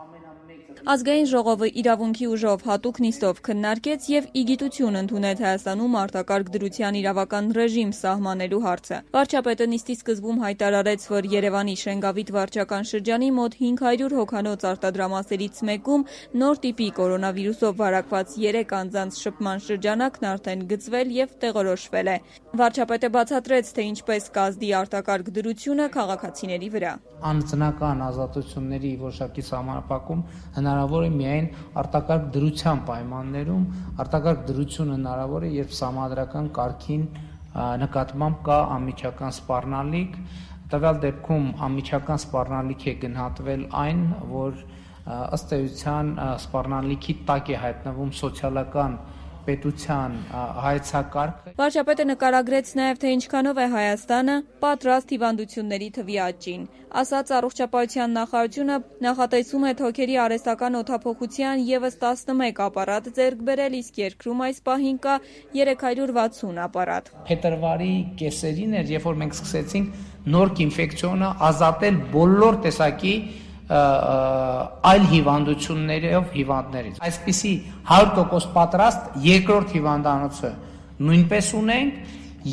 Ազգային ժողովը իրավունքի ուժով հատուկ նիստով քննարկեց եւ ի գիտություն ընդունեց Հայաստանում արտակարգ դրության իրավական ռեժիմ սահմանելու հարցը։ Վարչապետը նիստի սկզբում հայտարարեց, որ Երևանի Շենգավիթ վարչական շրջանի մոտ 500 հոգանոց արտադրամասերից մեկում նոր տիպի կորոնավիրուսով վարակված 3 անձանց շփման շրջանակն արդեն գծվել եւ տեղորոշվել է։ Վարչապետը բացատրեց, թե ինչպես կազդի արտակարգ դրությունը քաղաքացիների վրա։ Անձնական ազատությունների որոշակի սահմանափակում հնարավոր է միայն արտակարգ դրության պայմաններում, արտակարգ դրությունը հնարավոր է, երբ սահմանադրական կարգին նկատմամբ կա անմիջական սպառնալիք, տվյալ դեպքում անմիջական սպառնալիք է գնահատվել այն, որ ըստ էության սպառնալիքի տակ է հայտնվում սոցիալական պետության հայեցակարգը։ Վարչապետը նկարագրեց նաև, թե ինչքանով է Հայաստանը պատրաստ հիվանդությունների թվի աճին։ Ասաց, առողջապահության նախարարությունը նախատեսում է թոքերի արհեստական օդափոխության եւս 11 ապարատ ձեռք բերել, իսկ երկրում այս պահին կա 360 ապարատ։ Փետրվարի կեսերին էր, երբ որ մենք սկսեցինք նորք ինֆեկցիոնը ազատել բոլոր տեսակի այլ հիվանդություններով հիվանդներից։ Այսպիսի 100% պատրաստ երկրորդ հիվանդանոցը նույնպես ունենք,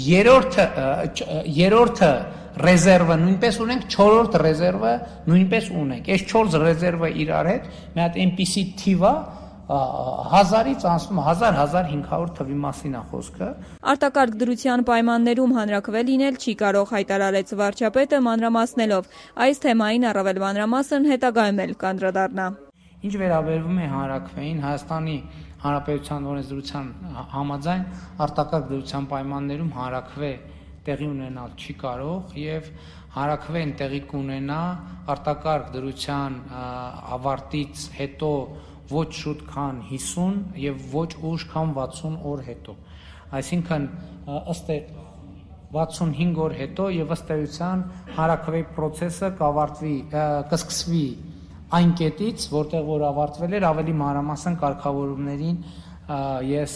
երրորդը ռեզերվը նույնպես ունենք, չորրորդ ռեզերվը նույնպես ունենք։ Այս 4 ռեզերվը իրար հետ մի հատ այնպիսի թիվ է 1000-ից անցնում 1000-1500 թվի մասին է խոսքը։ Արտակարգ դրության պայմաններում հանրաքվե լինել չի կարող, հայտարարեց վարչապետը մանրամասնելով։ Այս թեմային առավել մանրամասն հետագայում էլ կանդրադառնա։ Ինչ վերաբերվում է հանրաքվեին, Հայաստանի Հանրապետության օրենսդրության համաձայն արտակարգ դրության պայմաններում հանրաքվե տեղի ունենալ չի կարող եւ հանրաքվեն տեղի կունենա արտակարգ դրության ավարտից հետո ոչ շուտ քան 50 եւ ոչ ուշ քան 60 օր հետո։ Այսինքն ըստ 65 օր հետո եւ ըստ էության հանրաքվեի process-ը կսկսվի այն կետից, որտեղ որ ավարտվել էր, ավելի մանրամասն կարգավորումներին ես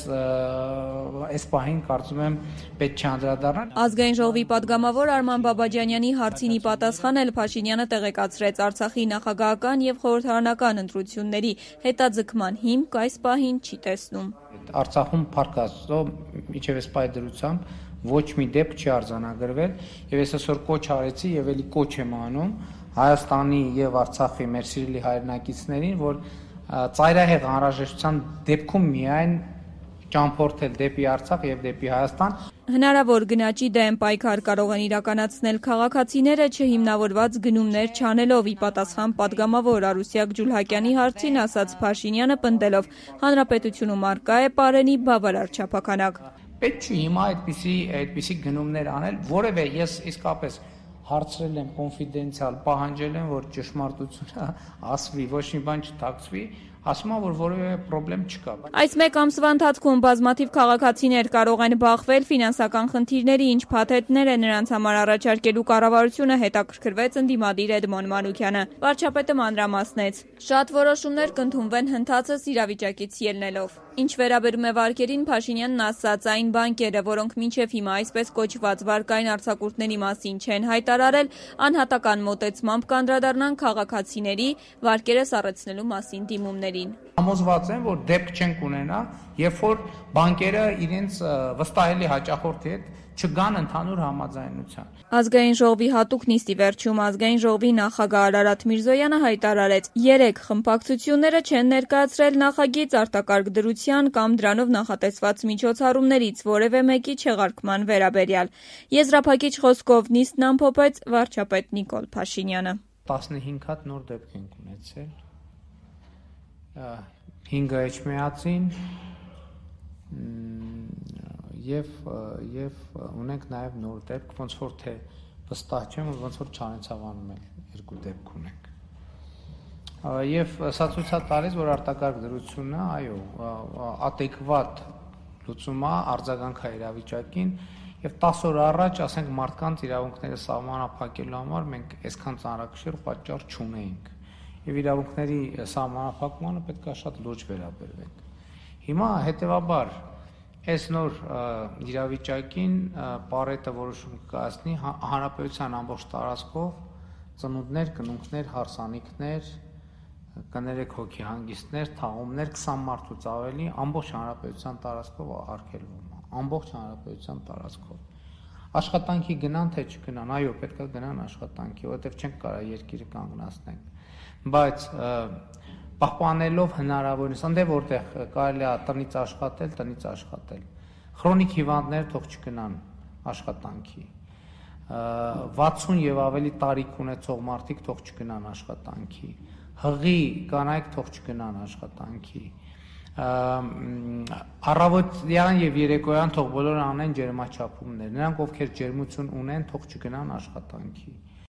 այս պահին կարծում եմ պետք չի անդրադառնալ։ Ազգային ժողովի падգամավոր Արման Բաբաջանյանի հարցին ի պատասխան էլ Փաշինյանը տեղեկացրեց Արցախի նախագահական եւ խորհրդարանական ընտրությունների հետաձգման հիմք այս պահին չի տեսնում։ Արցախում փառքաստո իջև այս պայդրությամբ ոչ մի դեպք չի արձանագրվել եւ ես այսօր կոչ արեցի եւ ելի կոչ եմ անում Հայաստանի եւ Արցախի մեր սիրելի հայրենակիցներին, որ ծայրահեղ անհրաժեշտության դեպքում միայն ճամփորդել դեպի Արցախ եւ դեպի Հայաստան։ Հնարավոր գնաճի դեմ պայքար կարող են իրականացնել քաղաքացիները չհիմնավորված գնումներ չանելով, ի պատասխան падգամավոր Արուսյակ Ջուլհակյանի հարցին ասաց Փաշինյանը պնդելով. հանրապետությունում արկա է պարենի բավարար չափականակ։ Պետք չի հիմա այդպիսի գնումներ անել, որևէ ես իսկապես հարցրել եմ կոնֆիդենցիալ, պահանջել եմ, որ ճշմարտությունը ասվի, ոչ մի բան չթաքցվի, ասում են, որ որևէ խնդրեմ չկա։ Այս մեկ ամսվա ընթացքում բազմաթիվ քաղաքացիներ կարող են բախվել ֆինանսական խնդիրների, ինչ փաթեթներ է նրանց համար առաջարկելու կառավարությունը, հետաքրքրվեց ընդդիմադիր Էդմոն Մանուկյանը։ Վարչապետը մանրամասնեց. շատ որոշումներ կընդունվեն հնդածս իրավիճակից ելնելով։ Ինչ վերաբերում է վարկերին, Փաշինյանն ասաց, այն բանկերը, որոնք մինչև հիմա այսպես կոչված վարկային արձակուրդների մասին չեն հայտարարել, անհատական մոտեցմամբ կանդրադառնան քաղաքացիների վարկերը սառեցնելու մասին դիմումներին։ Համոզված եմ, որ դեպք չենք ունենա, երբ որ բանկերը իրենց վստահելի հաճախորդի հետ չգան ընդհանուր համաձայնության։ Ազգային ժողովի հատուկ նիստի վերջում Ազգային ժողովի նախագահ Արարատ Միրզոյանը հայտարարեց. 3 խմբակցությունները չեն ներկայացրել նախագիծ արտակարգ դրության կամ դրանով նախատեսված միջոցառումներից որևէ մեկի չեղարկման վերաբերյալ։ Եզրափակիչ խոսքով նիստն ամփոփեց վարչապետ Նիկոլ Փաշինյանը։ 15 հատ նոր դեպք ենք ունեցել։ 5 էջմիածին եւ ունենք նաեւ նոր դեպք, ոնց որ թե վստահ չեմ, ոնց որ Չանեցավանում էլ 2 դեպք ունենք։ Եվ սա ցույց է տալիս, որ արտակարգ դրությունը, այո, adekvat լուծում է արձագանքային իրավիճակին եւ 10 օր առաջ, ասենք, մարդկանց իրավունքները սահմանափակելու համար մենք այսքան ծանրակշիռ պատճառ չունեինք։ Եվ իրավունքների սահմանափակմանը պետք է շատ լուրջ վերաբերվենք։ Հիմա հետեւաբար այս նոր իրավիճակին պարետը որոշում կայացնի հանրապետության ամբողջ տարածքով ծնունդներ, կնունքներ, հարսանիքներ կներեք հոգի հանգիստներ, թաղումներ 20 մարդուց ավելի ամբողջ հանրապետության տարածքով արգելվում է, ամբողջ հանրապետության տարածքով։ Աշխատանքի գնան թե չգնան, այո, պետք է գնան աշխատանքի, որովհետև չենք կարող երկիրը կանգնացնենք, բայց պահպանելով հնարավորինս, այնտեղ որտեղ կարելի է տնից աշխատել, քրոնիկ հիվանդներ թող չգնան աշխատանքի, 60 եւ ավելի տարիք ունեցող մարդիկ թող չգնան աշխատանքի, հղի կանայք թող չգնան աշխատանքի, առավոտյան եւ երեկոյան թող բոլորը անեն ջերմաչափումներ, նրանք ովքեր ջերմություն ունեն թող չգնան աշխատանքի,